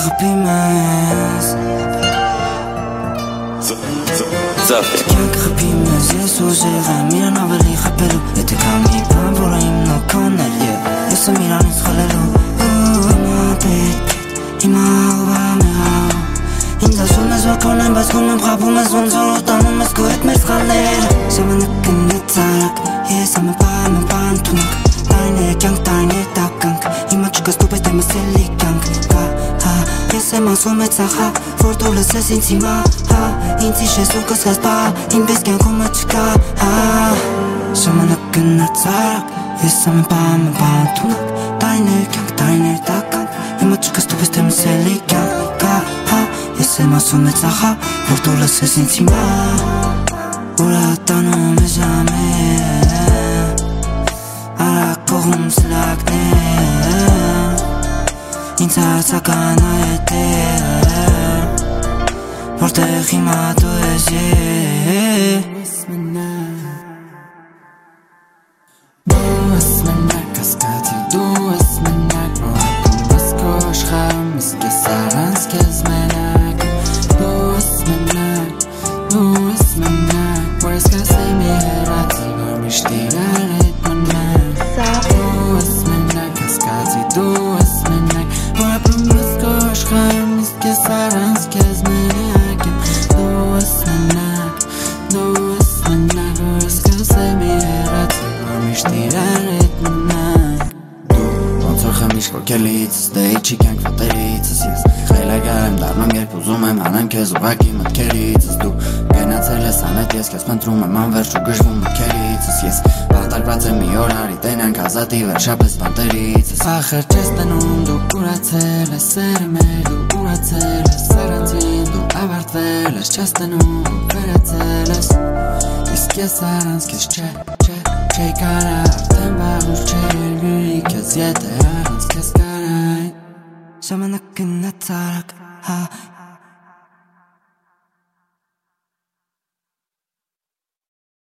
խփի մեզ Կյանքը խփի մեզ ես ուժեղ եմ իրան ավելի խփելու Եթե կա մի բան որը իմ նոքոն էլ Ես եմ իրանից խլելու Հիմա պետ Հիմա ով ամեղավ Ինձ ասում ես որ կոնեմ բայց գում եմ խապում ես ոնց որ օտանում ես քո հետ մեր սխալները Ժամանակը նեցարակ Ես եմ պան թունակ Տարիները կյանք տարիները տականք Հիմա չկաս դու պես դեմս էլի կյանք Ես եմ ասում է ծախա Որ դու լսես ինձ հիմա Ինձ իշես ու կսկաս բա Ինպես կյանքումը չկա Ժամանակը նեցարակ Ես եմ պան թունակ Տարիները կյանք տարիները տականք Հիմա չկաս դու պես դեմս էլի կյանք Ես եմ ասում է ծախա Որ դու լսես ինձ հիմա Ուրա տանում է ժամը Արա կողում սլակներ Ինձ հարցական այդ է Որտեղ հիմա դու ես Դու ես մենակ կասկածի Դու ես մենակ Որ ակում ես քո աշխարհում Իսկ ես առանց քեզ մենակ Դու ես մենակ Որ ես կասեմ երացի Որ միշտ իրար հետ մնակ Դու ես մենակ կասկածի Դու ես մենակ Որ ակում ես քո աշխարհում Իսկ ես առանց քեզ մենակ Դու ես մենակ Որ ես կասեմ երացի Որ միշտ իրար հետ մնակ Դու ոնց որ խմիշ որ կելիցս Դե իչի կյանք վատերիցս Ես խելագար եմ դառնում երբ ուզում եմ Հանեմ քեզ ուղակի մտքերիցս Դու գնացել ես անետ ես քեզ փնտրում եմ անվերջ ու գժվում մտքերիցս Ես բաղտարկված եմ մի օր արի տենանք ազատի վերջապես բանտերիցս Ախր չես տնում դու կուրացել ես սերը մեր Դու ուրացել ես սրանցին Դու ավարտվել ես չես տնում ու վերացել ես Իսկ ես առանց քեզ չէ կարա Արդեն վաղուց չէ երգրի քեզ եթե առանց քեզ կարա Ժամանակը նեցարակ